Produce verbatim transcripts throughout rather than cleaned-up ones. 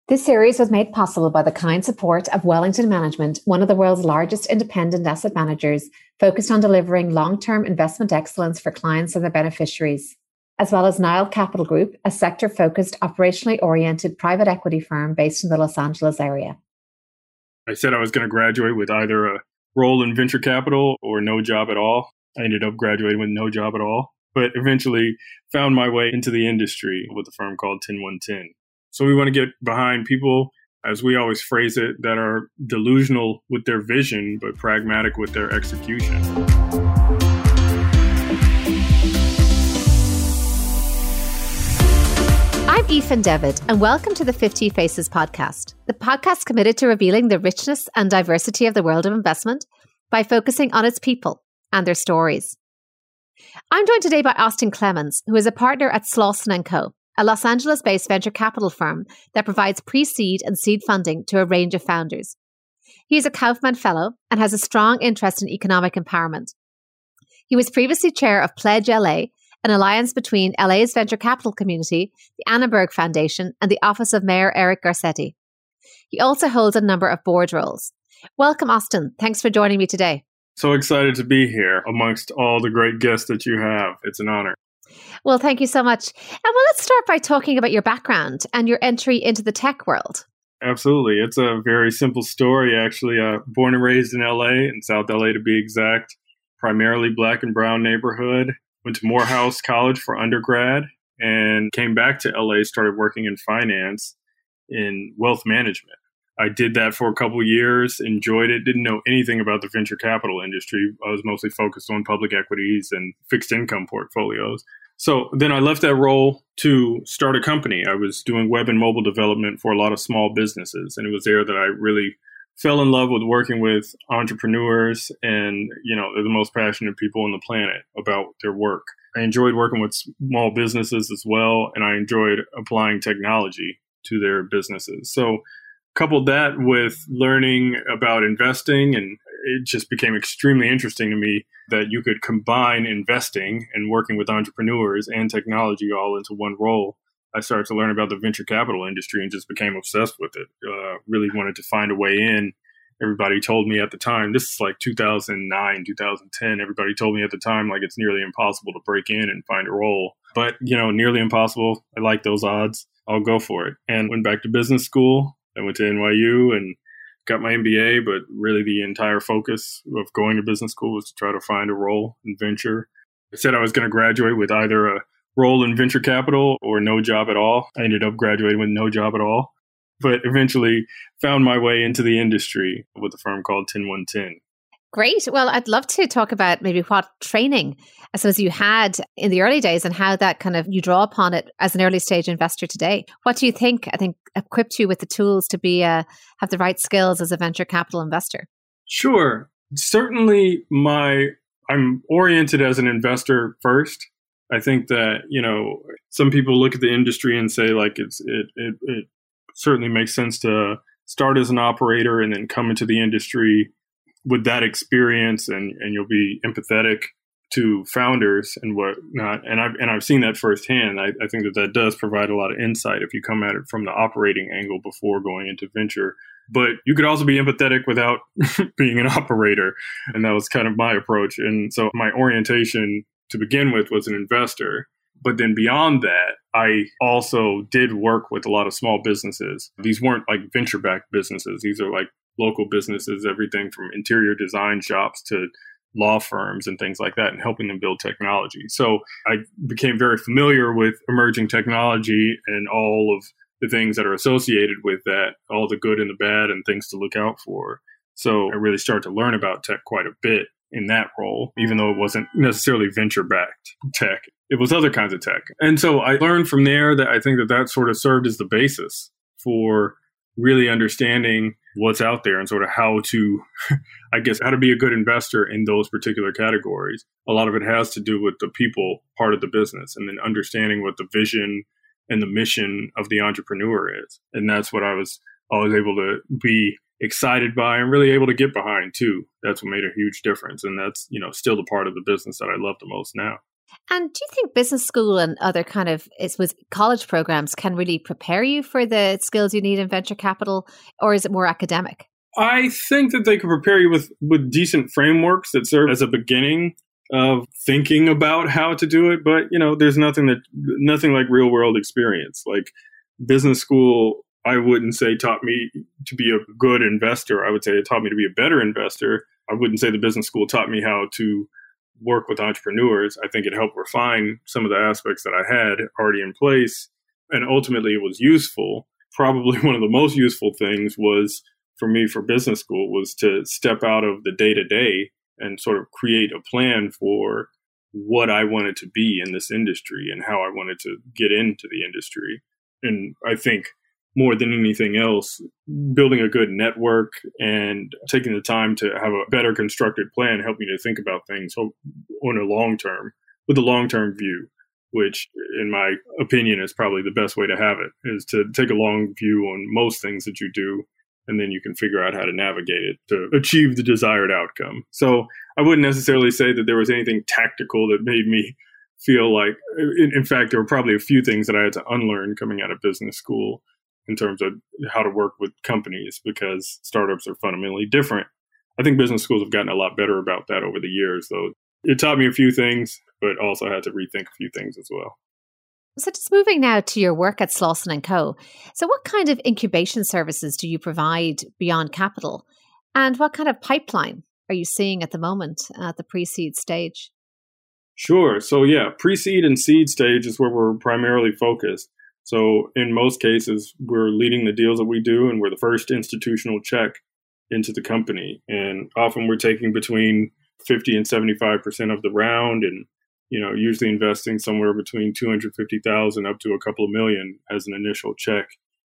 This series was made possible by the kind support of Wellington Management, one of the world's largest independent asset managers, focused on delivering long-term investment excellence for clients and their beneficiaries, as well as Nile Capital Group, a sector-focused, operationally oriented private equity firm based in the Los Angeles area. I said I was going to graduate with either a role in venture capital or no job at all. I ended up graduating with no job at all, but eventually found my way into the industry with a firm called ten one ten. So we want to get behind people, as we always phrase it, that are delusional with their vision, but pragmatic with their execution. I'm Aoife Devitt, and welcome to the fifty Faces podcast, the podcast committed to revealing the richness and diversity of the world of investment by focusing on its people and their stories. I'm joined today by Austin Clemens, who is a partner at Slawson and Co., a Los Angeles-based venture capital firm that provides pre-seed and seed funding to a range of founders. He is a Kaufman Fellow and has a strong interest in economic empowerment. He was previously chair of Pledge L A, an alliance between L A's venture capital community, the Annenberg Foundation, and the Office of Mayor Eric Garcetti. He also holds a number of board roles. Welcome, Austin. Thanks for joining me today. So excited to be here amongst all the great guests that you have. It's an honor. Well, thank you so much. And well, let's start by talking about your background and your entry into the tech world. Absolutely. It's a very simple story, actually. Uh, born and raised in L A, in South L A to be exact, primarily black and brown neighborhood. Went to Morehouse College for undergrad and came back to L A, started working in finance in wealth management. I did that for a couple of years, enjoyed it, didn't know anything about the venture capital industry. I was mostly focused on public equities and fixed income portfolios. So then I left that role to start a company. I was doing web and mobile development for a lot of small businesses. And it was there that I really fell in love with working with entrepreneurs and, you know, they're the most passionate people on the planet about their work. I enjoyed working with small businesses as well. And I enjoyed applying technology to their businesses. So coupled that with learning about investing, and it just became extremely interesting to me that you could combine investing and working with entrepreneurs and technology all into one role. I started to learn about the venture capital industry and just became obsessed with it. Uh, really wanted to find a way in. Everybody told me at the time, this is like two thousand nine, two thousand ten, everybody told me at the time, like, it's nearly impossible to break in and find a role. But, you know, nearly impossible. I like those odds. I'll go for it. And went back to business school. I went to N Y U and got my M B A, but really the entire focus of going to business school was to try to find a role in venture. I said I was going to graduate with either a role in venture capital or no job at all. I ended up graduating with no job at all, but eventually found my way into the industry with a firm called ten one ten. Great. Well, I'd love to talk about maybe what training, I suppose, you had in the early days and how that kind of you draw upon it as an early stage investor today. What do you think, I think, equipped you with the tools to be uh, have the right skills as a venture capital investor? Sure. Certainly my I'm oriented as an investor first. I think that, you know, some people look at the industry and say like it's it it, it certainly makes sense to start as an operator and then come into the industry with that experience, and, and you'll be empathetic to founders and whatnot. And I've, and I've seen that firsthand. I, I think that that does provide a lot of insight if you come at it from the operating angle before going into venture. But you could also be empathetic without being an operator. And that was kind of my approach. And so my orientation to begin with was an investor. But then beyond that, I also did work with a lot of small businesses. These weren't like venture-backed businesses. These are like local businesses, everything from interior design shops to law firms and things like that, and helping them build technology. So I became very familiar with emerging technology and all of the things that are associated with that, all the good and the bad and things to look out for. So I really started to learn about tech quite a bit in that role, even though it wasn't necessarily venture-backed tech. It was other kinds of tech. And so I learned from there that I think that that sort of served as the basis for really understanding what's out there and sort of how to, I guess, how to be a good investor in those particular categories. A lot of it has to do with the people part of the business and then understanding what the vision and the mission of the entrepreneur is. And that's what I was always able to be excited by and really able to get behind too. That's what made a huge difference. And that's, you know, still the part of the business that I love the most now. And do you think business school and other kind of it's with college programs can really prepare you for the skills you need in venture capital, or is it more academic? I think that they can prepare you with, with decent frameworks that serve as a beginning of thinking about how to do it. But, you know, there's nothing that nothing like real world experience. Like business school, I wouldn't say taught me to be a good investor. I would say it taught me to be a better investor. I wouldn't say the business school taught me how to work with entrepreneurs. I think it helped refine some of the aspects that I had already in place. And ultimately it was useful. Probably one of the most useful things was for me for business school was to step out of the day to day and sort of create a plan for what I wanted to be in this industry and how I wanted to get into the industry. And I think more than anything else, building a good network and taking the time to have a better constructed plan helped me to think about things on a long term, with a long term view, which in my opinion is probably the best way to have it, is to take a long view on most things that you do. And then you can figure out how to navigate it to achieve the desired outcome. So I wouldn't necessarily say that there was anything tactical that made me feel like, in, in fact, there were probably a few things that I had to unlearn coming out of business school in terms of how to work with companies, because startups are fundamentally different. I think business schools have gotten a lot better about that over the years, though. It taught me a few things, but also had to rethink a few things as well. So just moving now to your work at Slawson and Co. So what kind of incubation services do you provide beyond capital? And what kind of pipeline are you seeing at the moment at the pre-seed stage? Sure. So yeah, pre-seed and seed stage is where we're primarily focused. So in most cases, we're leading the deals that we do, and we're the first institutional check into the company. And often we're taking between fifty and seventy-five percent of the round, and you know, usually investing somewhere between two hundred fifty thousand up to a couple of million as an initial check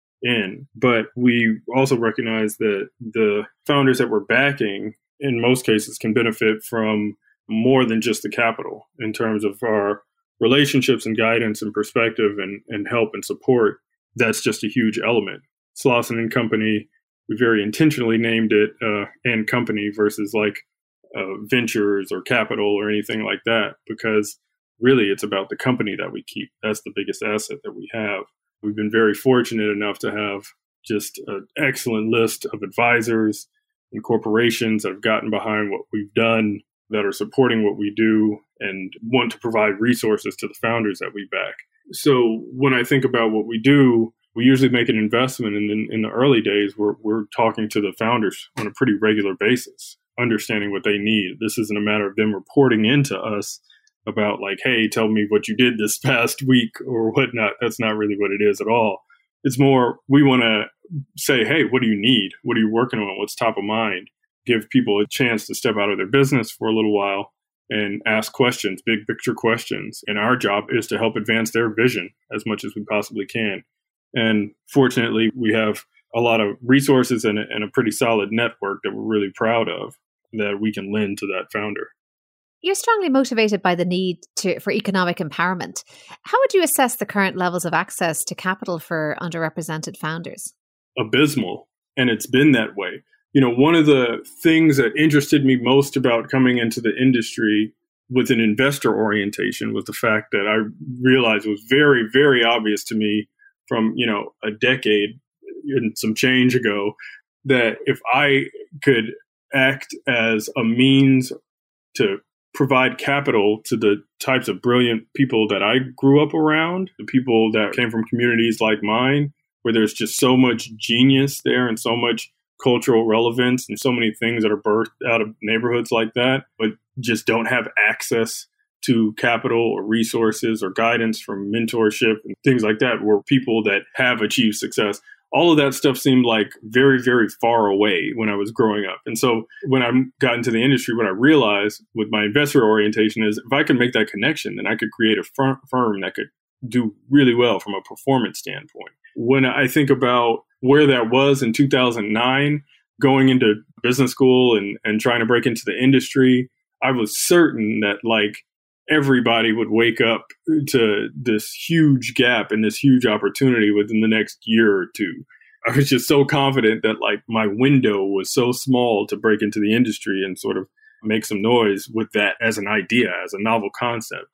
in. But we also recognize that the founders that we're backing, in most cases, can benefit from more than just the capital in terms of our relationships and guidance and perspective and, and help and support. That's just a huge element. Slawson and Company, we very intentionally named it uh, and Company versus like uh, ventures or capital or anything like that, because really it's about the company that we keep. That's the biggest asset that we have. We've been very fortunate enough to have just an excellent list of advisors and corporations that have gotten behind what we've done, that are supporting what we do and want to provide resources to the founders that we back. So when I think about what we do, we usually make an investment, and then in the early days, we're we're talking to the founders on a pretty regular basis, understanding what they need. This isn't a matter of them reporting into us about like, hey, tell me what you did this past week or whatnot. That's not really what it is at all. It's more, we want to say, hey, what do you need? What are you working on? What's top of mind? Give people a chance to step out of their business for a little while and ask questions, big picture questions. And our job is to help advance their vision as much as we possibly can. And fortunately, we have a lot of resources and a, and a pretty solid network that we're really proud of that we can lend to that founder. You're strongly motivated by the need to, for economic empowerment. How would you assess the current levels of access to capital for underrepresented founders? Abysmal. And it's been that way. You know, one of the things that interested me most about coming into the industry with an investor orientation was the fact that I realized it was very, very obvious to me from, you know, a decade and some change ago, that if I could act as a means to provide capital to the types of brilliant people that I grew up around, the people that came from communities like mine, where there's just so much genius there and so much cultural relevance and so many things that are birthed out of neighborhoods like that, but just don't have access to capital or resources or guidance from mentorship and things like that, were people that have achieved success. All of that stuff seemed like very, very far away when I was growing up. And so when I got into the industry, what I realized with my investor orientation is if I could make that connection, then I could create a fir- firm that could do really well from a performance standpoint. When I think about where that was in two thousand nine, going into business school and, and trying to break into the industry, I was certain that like everybody would wake up to this huge gap and this huge opportunity within the next year or two. I was just so confident that like my window was so small to break into the industry and sort of make some noise with that as an idea, as a novel concept.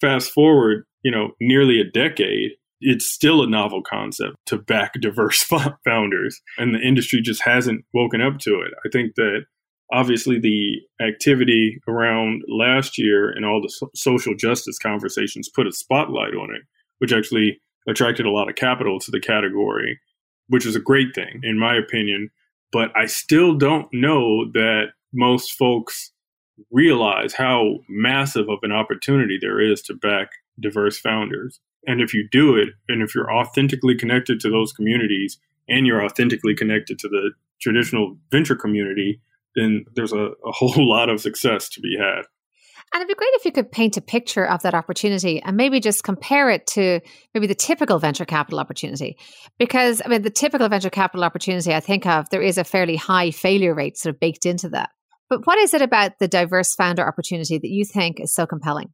fast forward, you know, nearly a decade, it's still a novel concept to back diverse founders, and the industry just hasn't woken up to it. I think that obviously the activity around last year and all the so- social justice conversations put a spotlight on it, which actually attracted a lot of capital to the category, which is a great thing, in my opinion. But I still don't know that most folks realize how massive of an opportunity there is to back diverse founders. And if you do it, and if you're authentically connected to those communities and you're authentically connected to the traditional venture community, then there's a, a whole lot of success to be had. And it'd be great if you could paint a picture of that opportunity and maybe just compare it to maybe the typical venture capital opportunity. Because, I mean, the typical venture capital opportunity I think of, there is a fairly high failure rate sort of baked into that. But what is it about the diverse founder opportunity that you think is so compelling?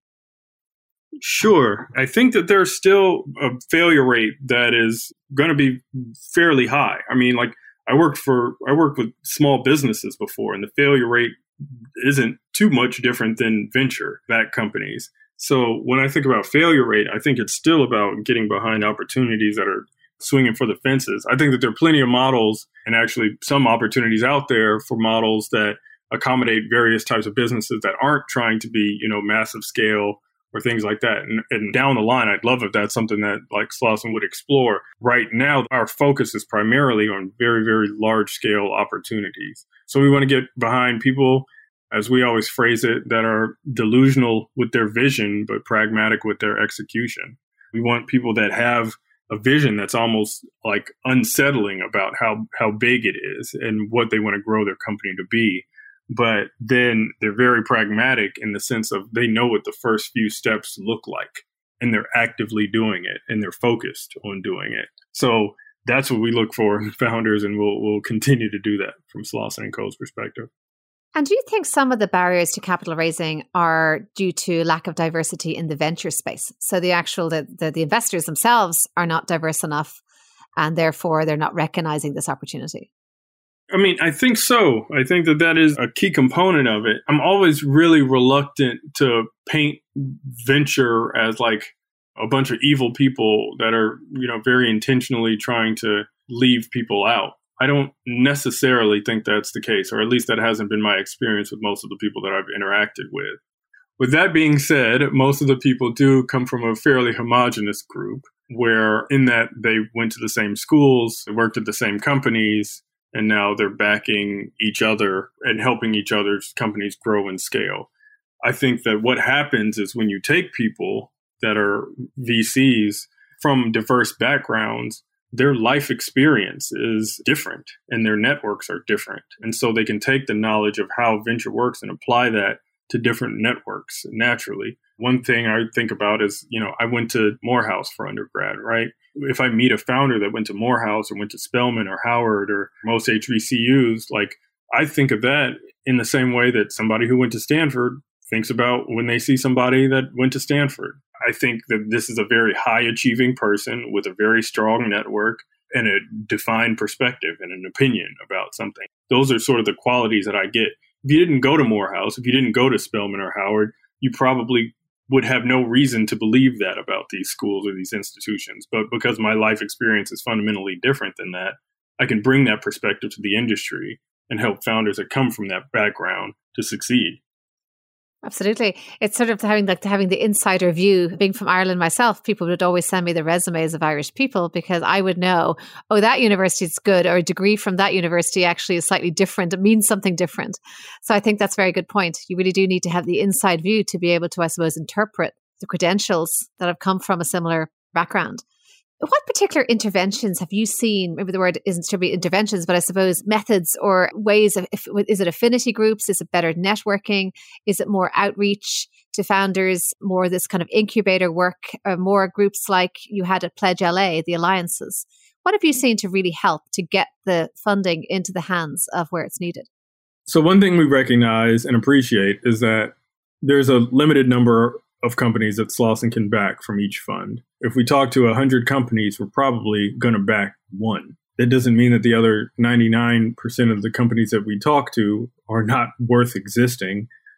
Sure. I think that there's still a failure rate that is going to be fairly high. I mean, like I worked for, I worked with small businesses before, and the failure rate isn't too much different than venture-backed companies. So when I think about failure rate, I think it's still about getting behind opportunities that are swinging for the fences. I think that there are plenty of models and actually some opportunities out there for models that accommodate various types of businesses that aren't trying to be, you know, massive scale or things like that. And, and down the line, I'd love if that's something that like Slauson would explore. Right now, our focus is primarily on very, very large scale opportunities. So we want to get behind people, as we always phrase it, that are delusional with their vision, but pragmatic with their execution. We want people that have a vision that's almost like unsettling about how, how big it is and what they want to grow their company to be. But then they're very pragmatic in the sense of they know what the first few steps look like, and they're actively doing it, and they're focused on doing it. So that's what we look for in founders, and we'll we'll continue to do that from Slauson and Co.'s perspective. And do you think some of the barriers to capital raising are due to lack of diversity in the venture space? So the actual the, the, the investors themselves are not diverse enough, and therefore they're not recognizing this opportunity? I mean, I think so. I think that that is a key component of it. I'm always really reluctant to paint venture as like a bunch of evil people that are, you know, very intentionally trying to leave people out. I don't necessarily think that's the case, or at least that hasn't been my experience with most of the people that I've interacted with. With that being said, most of the people do come from a fairly homogenous group where in that they went to the same schools, they worked at the same companies, and now they're backing each other and helping each other's companies grow and scale. I think that what happens is when you take people that are V Cs from diverse backgrounds, their life experience is different and their networks are different. And so they can take the knowledge of how venture works and apply that to different networks naturally. One thing I think about is, you know, I went to Morehouse for undergrad, right? If I meet a founder that went to Morehouse or went to Spelman or Howard or most H B C Us, like I think of that in the same way that somebody who went to Stanford thinks about when they see somebody that went to Stanford. I think that this is a very high achieving person with a very strong network and a defined perspective and an opinion about something. Those are sort of the qualities that I get. If you didn't go to Morehouse, if you didn't go to Spelman or Howard, you probably would have no reason to believe that about these schools or these institutions. But because my life experience is fundamentally different than that, I can bring that perspective to the industry and help founders that come from that background to succeed. Absolutely. It's sort of having like having the insider view. Being from Ireland myself, people would always send me the resumes of Irish people because I would know, oh, that university is good, or a degree from that university actually is slightly different. It means something different. So I think that's a very good point. You really do need to have the inside view to be able to, I suppose, interpret the credentials that have come from a similar background. What particular interventions have you seen? Maybe the word isn't to be interventions, but I suppose methods or ways of, if, is it affinity groups? Is it better networking? Is it more outreach to founders, more this kind of incubator work, or more groups like you had at Pledge L A, the alliances? What have you seen to really help to get the funding into the hands of where it's needed? So one thing we recognize and appreciate is that there's a limited number of companies that Slauson can back from each fund. If we talk to one hundred companies, we're probably going to back one. That doesn't mean that the other ninety-nine percent of the companies that we talk to are not worth existing.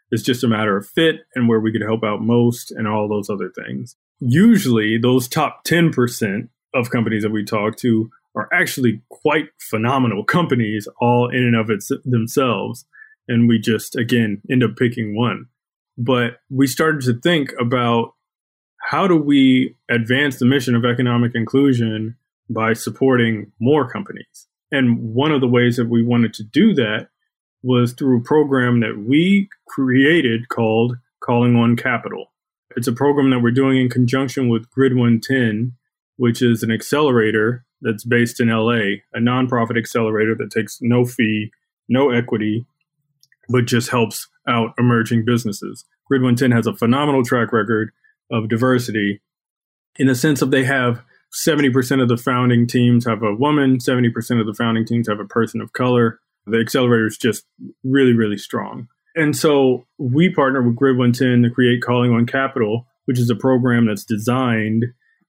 It's just a matter of fit and where we could help out most and all those other things. Usually those top ten percent of companies that we talk to are actually quite phenomenal companies all in and of its, themselves. And we just, again, end up picking one. But we started to think about how do we advance the mission of economic inclusion by supporting more companies? And one of the ways that we wanted to do that was through a program that we created called Calling on Capital. It's a program that we're doing in conjunction with Grid one ten, which is an accelerator that's based in L A, a nonprofit accelerator that takes no fee, no equity, but just helps out emerging businesses. Grid one ten has a phenomenal track record of diversity in the sense of they have seventy percent of the founding teams have a woman, seventy percent of the founding teams have a person of color. The accelerator is just really, really strong. And so we partner with Grid one ten to create Calling on Capital, which is a program that's designed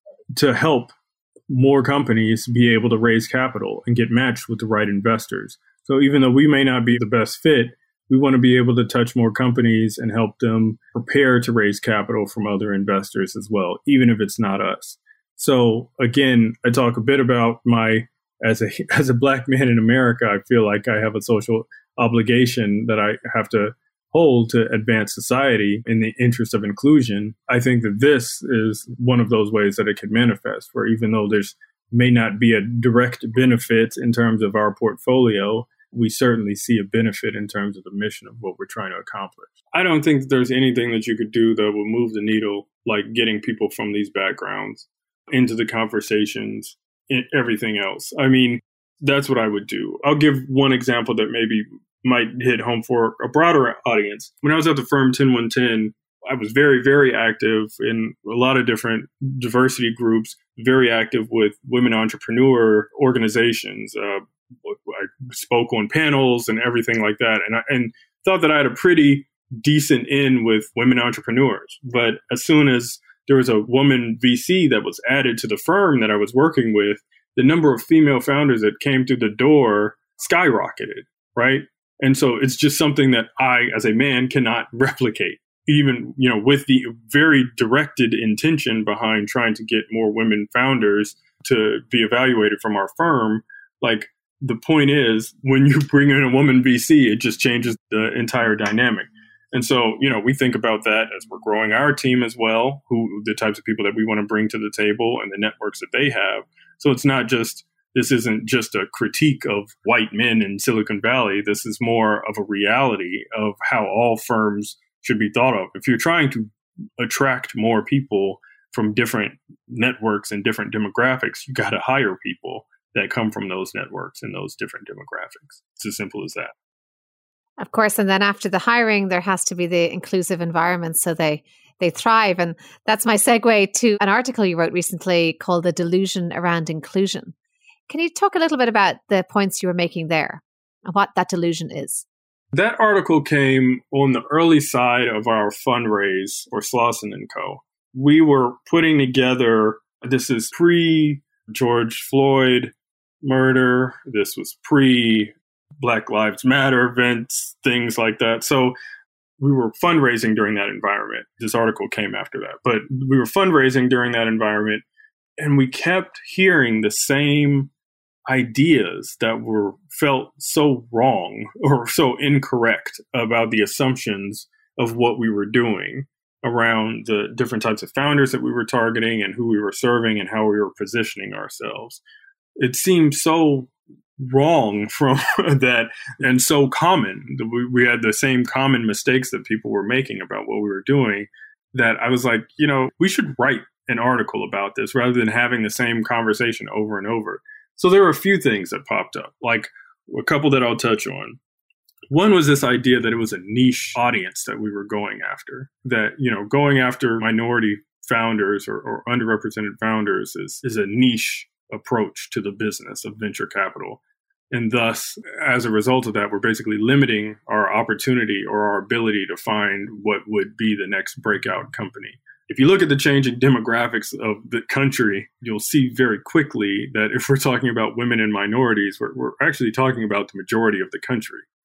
to help more companies be able to raise capital and get matched with the right investors. So even though we may not be the best fit, we want to be able to touch more companies and help them prepare to raise capital from other investors as well, even if it's not us. So again, I talk a bit about my, as a as a Black man in America, I feel like I have a social obligation that I have to hold to advance society in the interest of inclusion. I think that this is one of those ways that it can manifest, where even though there's may not be a direct benefit in terms of our portfolio, we certainly see a benefit in terms of the mission of what we're trying to accomplish. I don't think that there's anything that you could do that will move the needle like getting people from these backgrounds into the conversations and everything else. I mean, that's what I would do. I'll give one example that maybe might hit home for a broader audience. When I was at the firm ten one ten, I was very, very active in a lot of different diversity groups, very active with women entrepreneur organizations. Uh, I spoke on panels and everything like that, and I and thought that I had a pretty decent in with women entrepreneurs. But as soon as there was a woman V C that was added to the firm that I was working with, the number of female founders that came through the door skyrocketed, right? And so it's just something that I, as a man, cannot replicate, even, you know, with the very directed intention behind trying to get more women founders to be evaluated from our firm. Like, the point is, when you bring in a woman V C, it just changes the entire dynamic. And so, you know, we think about that as we're growing our team as well, who the types of people that we want to bring to the table and the networks that they have. So it's not just, this isn't just a critique of white men in Silicon Valley. This is more of a reality of how all firms should be thought of. If you're trying to attract more people from different networks and different demographics, you got to hire people that come from those networks and those different demographics. It's as simple as that. Of course. And then after the hiring, there has to be the inclusive environment so they they thrive. And that's my segue to an article you wrote recently called The Delusion Around Inclusion. Can you talk a little bit about the points you were making there and what that delusion is? That article came on the early side of our fundraise for Slauson and Co. We were putting together, this is pre-George Floyd murder, this was pre-Black Lives Matter events, things like that. So we were fundraising during that environment. This article came after that. But we were fundraising during that environment, and we kept hearing the same ideas that were felt so wrong or so incorrect about the assumptions of what we were doing around the different types of founders that we were targeting and who we were serving and how we were positioning ourselves. It seemed so wrong from that and so common. We, we had the same common mistakes that people were making about what we were doing that I was like, you know, we should write an article about this rather than having the same conversation over and over. So there were a few things that popped up, like a couple that I'll touch on. One was this idea that it was a niche audience that we were going after, that, you know, going after minority founders or, or underrepresented founders is, is a niche approach to the business of venture capital. And thus, as a result of that, we're basically limiting our opportunity or our ability to find what would be the next breakout company. If you look at the changing demographics of the country, you'll see very quickly that if we're talking about women and minorities, we're, we're actually talking about the majority of the country,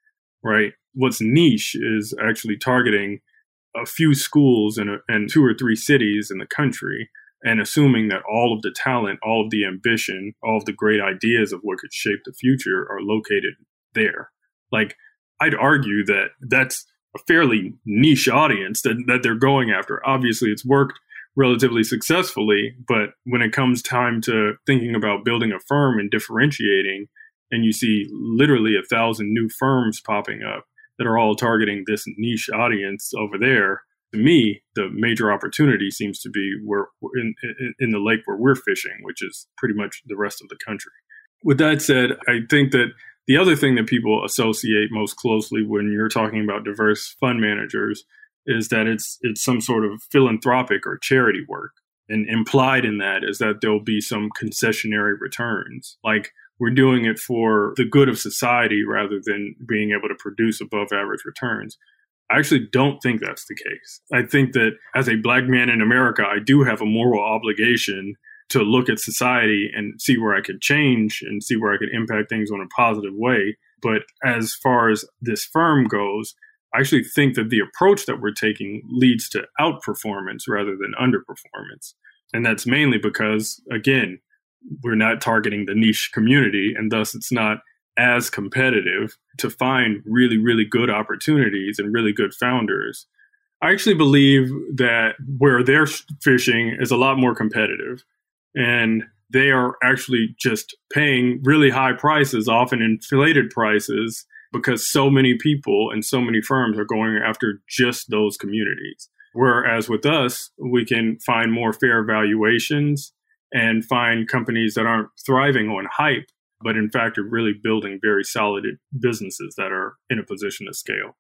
right? What's niche is actually targeting a few schools in, a, in two or three cities in the country and assuming that all of the talent, all of the ambition, all of the great ideas of what could shape the future are located there. Like, I'd argue that that's a fairly niche audience that, that they're going after. Obviously, it's worked relatively successfully, but when it comes time to thinking about building a firm and differentiating, and you see literally a thousand new firms popping up that are all targeting this niche audience over there, to me, the major opportunity seems to be where in, in, in the lake where we're fishing, which is pretty much the rest of the country. With that said, I think that the other thing that people associate most closely when you're talking about diverse fund managers is that it's it's some sort of philanthropic or charity work. And implied in that is that there'll be some concessionary returns. Like, we're doing it for the good of society rather than being able to produce above average returns. I actually don't think that's the case. I think that as a Black man in America, I do have a moral obligation to look at society and see where I could change and see where I could impact things in a positive way. But as far as this firm goes, I actually think that the approach that we're taking leads to outperformance rather than underperformance. And that's mainly because, again, we're not targeting the niche community, and thus it's not as competitive to find really, really good opportunities and really good founders. I actually believe that where they're fishing is a lot more competitive, and they are actually just paying really high prices, often inflated prices, because so many people and so many firms are going after just those communities. Whereas with us, we can find more fair valuations and find companies that aren't thriving on hype, but in fact are really building very solid businesses that are in a position to scale.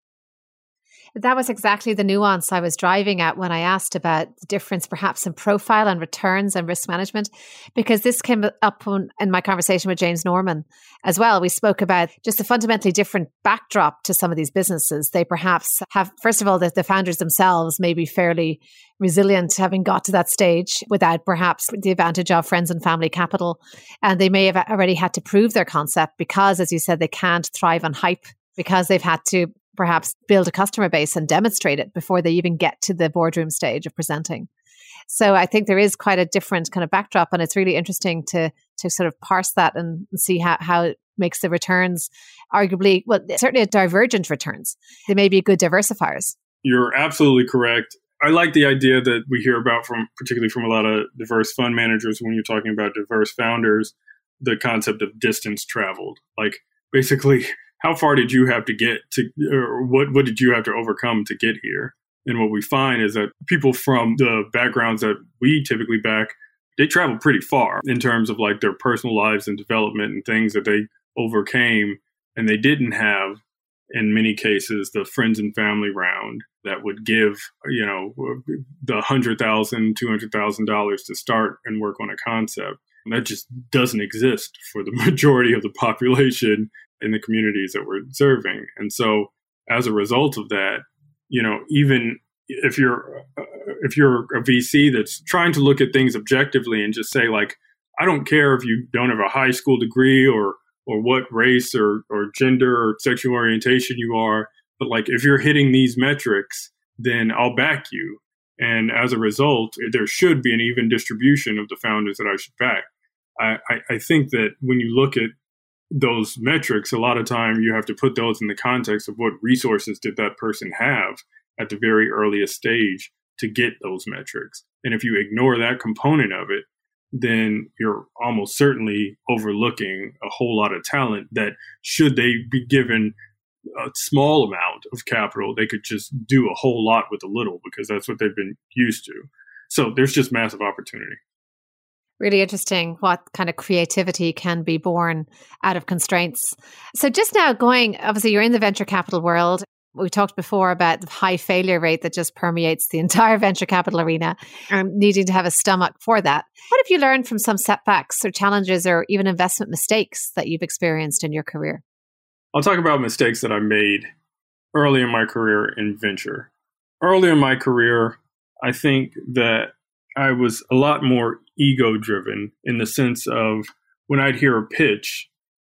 That was exactly the nuance I was driving at when I asked about the difference perhaps in profile and returns and risk management, because this came up in my conversation with James Norman as well. We spoke about just a fundamentally different backdrop to some of these businesses. They perhaps have, first of all, the, the founders themselves may be fairly resilient, having got to that stage without perhaps the advantage of friends and family capital. And they may have already had to prove their concept because, as you said, they can't thrive on hype, because they've had to perhaps build a customer base and demonstrate it before they even get to the boardroom stage of presenting. So I think there is quite a different kind of backdrop, and it's really interesting to to sort of parse that and see how, how it makes the returns arguably, well, certainly divergent returns. They may be good diversifiers. You're absolutely correct. I like the idea that we hear about from, particularly from a lot of diverse fund managers when you're talking about diverse founders, the concept of distance traveled. Like, basically, how far did you have to get to, or what, what did you have to overcome to get here? And what we find is that people from the backgrounds that we typically back, they travel pretty far in terms of like their personal lives and development and things that they overcame. And they didn't have, in many cases, the friends and family round that would give, you know, the one hundred thousand dollars, two hundred thousand dollars to start and work on a concept. And that just doesn't exist for the majority of the population in the communities that we're serving. And so as a result of that, you know, even if you're uh, if you're a V C that's trying to look at things objectively and just say, like, I don't care if you don't have a high school degree or or what race or, or gender or sexual orientation you are, but like, if you're hitting these metrics, then I'll back you. And as a result, there should be an even distribution of the founders that I should back. I, I, I think that when you look at those metrics, a lot of time you have to put those in the context of what resources did that person have at the very earliest stage to get those metrics. And if you ignore that component of it, then you're almost certainly overlooking a whole lot of talent that, should they be given a small amount of capital, they could just do a whole lot with a little, because that's what they've been used to. So there's just massive opportunity. Really interesting what kind of creativity can be born out of constraints. So just now going, obviously you're in the venture capital world. We talked before about the high failure rate that just permeates the entire venture capital arena, and needing to have a stomach for that. What have you learned from some setbacks or challenges or even investment mistakes that you've experienced in your career? I'll talk about mistakes that I made early in my career in venture. Early in my career, I think that I was a lot more ego-driven, in the sense of when I'd hear a pitch,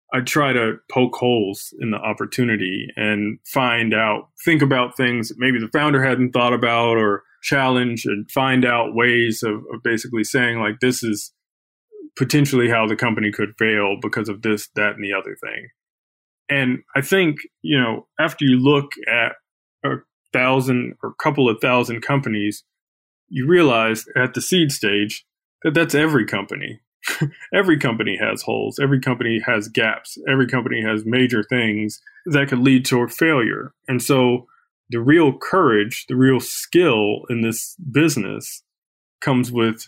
I try to poke holes in the opportunity and find out, think about things that maybe the founder hadn't thought about, or challenge and find out ways of, of basically saying, like, this is potentially how the company could fail because of this, that, and the other thing. And I think, you know, after you look at a thousand or a couple of thousand companies, you realize at the seed stage that that's every company. Every company has holes. Every company has gaps. Every company has major things that could lead to a failure. And so the real courage, the real skill in this business comes with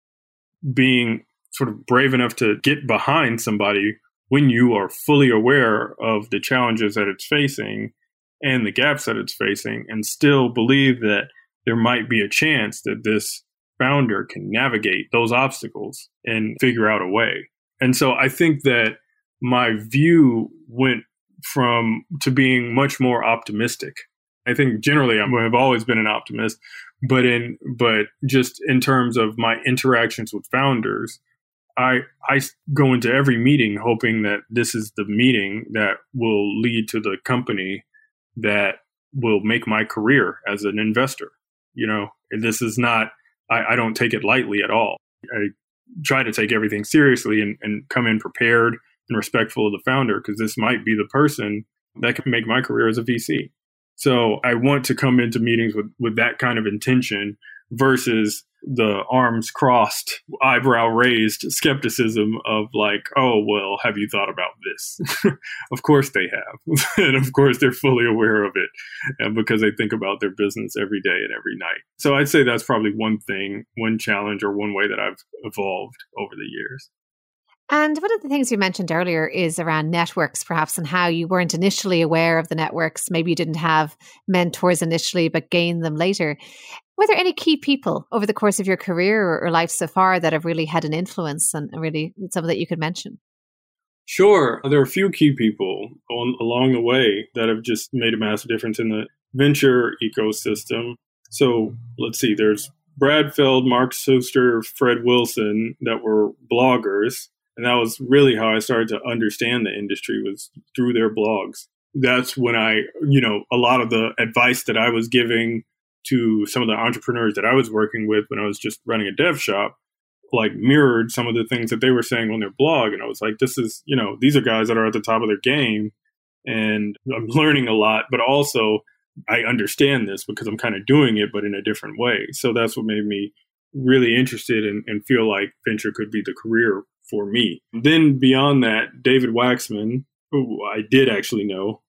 being sort of brave enough to get behind somebody when you are fully aware of the challenges that it's facing and the gaps that it's facing, and still believe that there might be a chance that this founder can navigate those obstacles and figure out a way. And so I think that my view went from to being much more optimistic. I think generally I've always been an optimist, but in but just in terms of my interactions with founders, I I go into every meeting hoping that this is the meeting that will lead to the company that will make my career as an investor. You know, and this is not, I, I don't take it lightly at all. I try to take everything seriously and, and come in prepared and respectful of the founder, because this might be the person that can make my career as a V C. So I want to come into meetings with, with that kind of intention versus the arms crossed, eyebrow raised skepticism of like, oh, well, have you thought about this? Of course they have. And of course they're fully aware of it, and because they think about their business every day and every night. So I'd say that's probably one thing, one challenge, or one way that I've evolved over the years. And one of the things you mentioned earlier is around networks, perhaps, and how you weren't initially aware of the networks. Maybe you didn't have mentors initially, but gained them later. Were there any key people over the course of your career or, or life so far that have really had an influence, and really some that you could mention? Sure. There are a few key people on, along the way that have just made a massive difference in the venture ecosystem. So let's see, there's Brad Feld, Mark Suster, Fred Wilson that were bloggers. And that was really how I started to understand the industry, was through their blogs. That's when I, you know, a lot of the advice that I was giving to some of the entrepreneurs that I was working with when I was just running a dev shop, like mirrored some of the things that they were saying on their blog. And I was like, this is, you know, these are guys that are at the top of their game, and I'm learning a lot, but also I understand this because I'm kind of doing it, but in a different way. So that's what made me really interested in, and feel like venture could be the career for me. Then beyond that, David Waxman, who I did actually know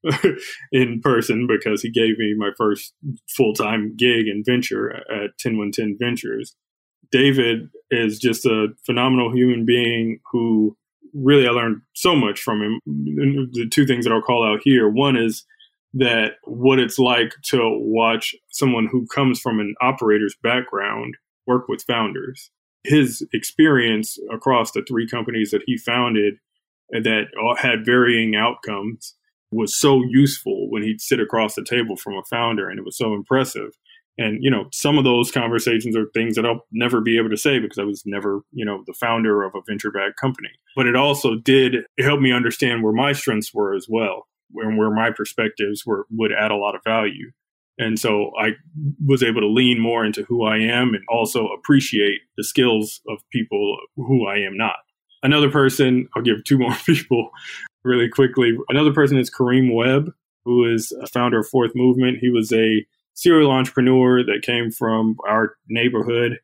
in person because he gave me my first full-time gig in venture at ten one ten Ventures. David is just a phenomenal human being who really I learned so much from him. The two things that I'll call out here. One is that what it's like to watch someone who comes from an operator's background work with founders. His experience across the three companies that he founded that had varying outcomes was so useful when he'd sit across the table from a founder, and it was so impressive. And, you know, some of those conversations are things that I'll never be able to say because I was never, you know, the founder of a venture-backed company. But it also did help me understand where my strengths were as well, and where my perspectives were would add a lot of value. And so I was able to lean more into who I am and also appreciate the skills of people who I am not. Another person, I'll give two more people really quickly. Another person is Kareem Webb, who is a founder of Fourth Movement. He was a serial entrepreneur that came from our neighborhood.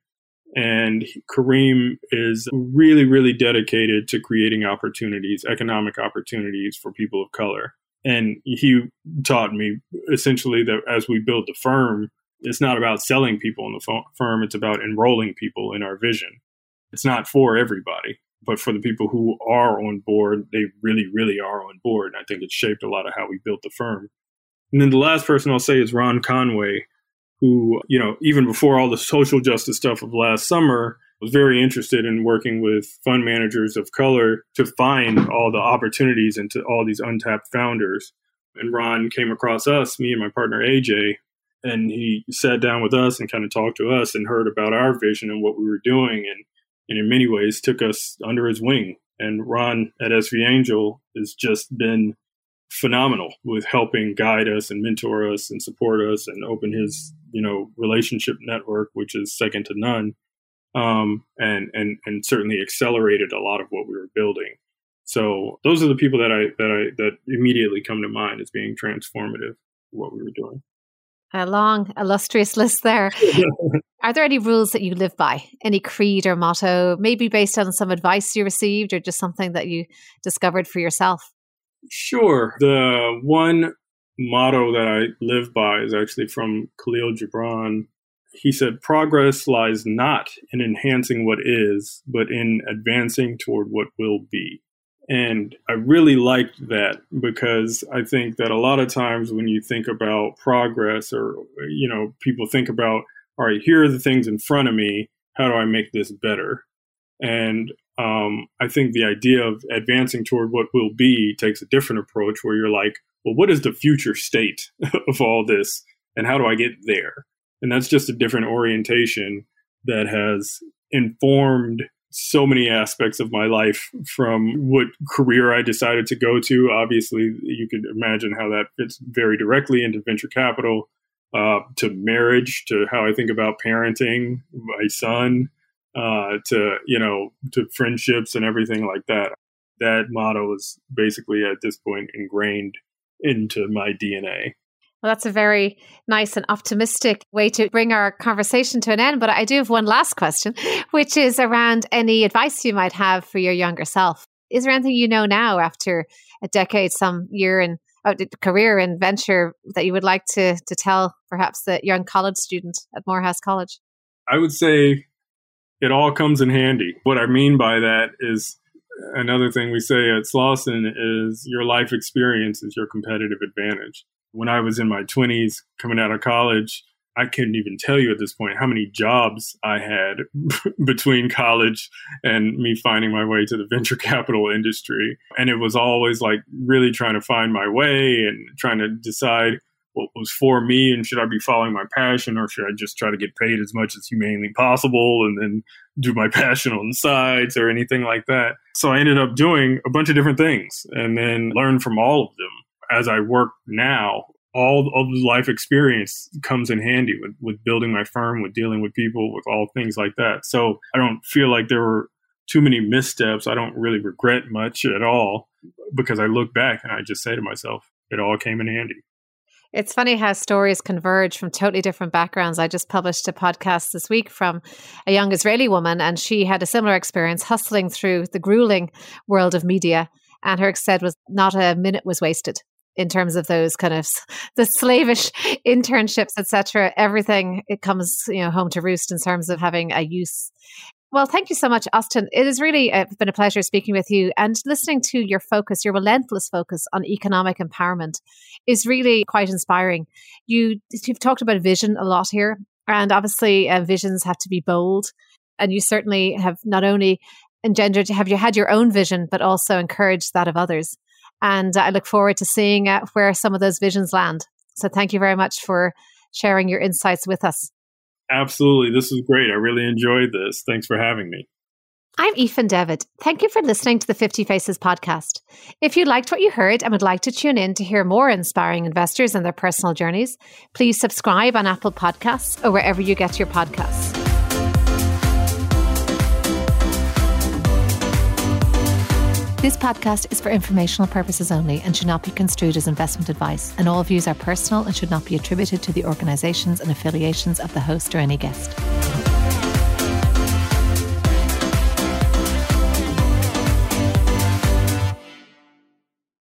And Kareem is really, really dedicated to creating opportunities, economic opportunities for people of color. And he taught me essentially that as we build the firm, it's not about selling people in the firm. It's about enrolling people in our vision. It's not for everybody, but for the people who are on board, they really, really are on board. And I think it shaped a lot of how we built the firm. And then the last person I'll say is Ron Conway, who, you know, even before all the social justice stuff of last summer, was very interested in working with fund managers of color to find all the opportunities into all these untapped founders. And Ron came across us, me and my partner A J, and he sat down with us and kind of talked to us and heard about our vision and what we were doing, and, and in many ways took us under his wing And Ron at S V Angel has just been phenomenal with helping guide us and mentor us and support us and open his, you know, relationship network, which is second to none. Um, and, and, and certainly accelerated a lot of what we were building. So those are the people that I, that I, that immediately come to mind as being transformative what we were doing. A long, illustrious list there. Are there any rules that you live by? Any creed or motto, maybe based on some advice you received or just something that you discovered for yourself? Sure. The one motto that I live by is actually from Khalil Gibran. He said, progress lies not in enhancing what is, but in advancing toward what will be. And I really liked that because I think that a lot of times when you think about progress or, you know, people think about, all right, here are the things in front of me. How do I make this better? And um, I think the idea of advancing toward what will be takes a different approach where you're like, well, what is the future state of all this? And how do I get there? And that's just a different orientation that has informed so many aspects of my life, from what career I decided to go to. Obviously, you can imagine how that fits very directly into venture capital, uh, to marriage, to how I think about parenting my son, uh, to, you know, to friendships and everything like that. That motto is basically at this point ingrained into my D N A. Well, that's a very nice and optimistic way to bring our conversation to an end. But I do have one last question, which is around any advice you might have for your younger self. Is there anything you know now after a decade, some year in oh, career in venture that you would like to, to tell perhaps the young college student at Morehouse College? I would say it all comes in handy. What I mean by that is another thing we say at Slawson is your life experience is your competitive advantage. When I was in my twenties, coming out of college, I couldn't even tell you at this point how many jobs I had between college and me finding my way to the venture capital industry. And it was always like really trying to find my way and trying to decide what was for me and should I be following my passion or should I just try to get paid as much as humanly possible and then do my passion on the sides or anything like that. So I ended up doing a bunch of different things and then learned from all of them. As I work now, all of the life experience comes in handy with, with building my firm, with dealing with people, with all things like that. So I don't feel like there were too many missteps. I don't really regret much at all because I look back and I just say to myself, it all came in handy. It's funny how stories converge from totally different backgrounds. I just published a podcast this week from a young Israeli woman, and she had a similar experience hustling through the grueling world of media. And her said was not a minute was wasted in terms of those kind of the slavish internships, et cetera. Everything, it comes, you know, home to roost in terms of having a use. Well, thank you so much, Austin. It has really uh, been a pleasure speaking with you, and listening to your focus, your relentless focus on economic empowerment is really quite inspiring. You, you've talked about vision a lot here, and obviously uh, visions have to be bold. And you certainly have not only engendered, have you had your own vision, but also encouraged that of others. And I look forward to seeing uh, where some of those visions land. So thank you very much for sharing your insights with us. Absolutely. This was great. I really enjoyed this. Thanks for having me. I'm Aoife Devitt. Thank you for listening to the fifty Faces podcast. If you liked what you heard and would like to tune in to hear more inspiring investors and their personal journeys, please subscribe on Apple Podcasts or wherever you get your podcasts. This podcast is for informational purposes only and should not be construed as investment advice, and all views are personal and should not be attributed to the organisations and affiliations of the host or any guest.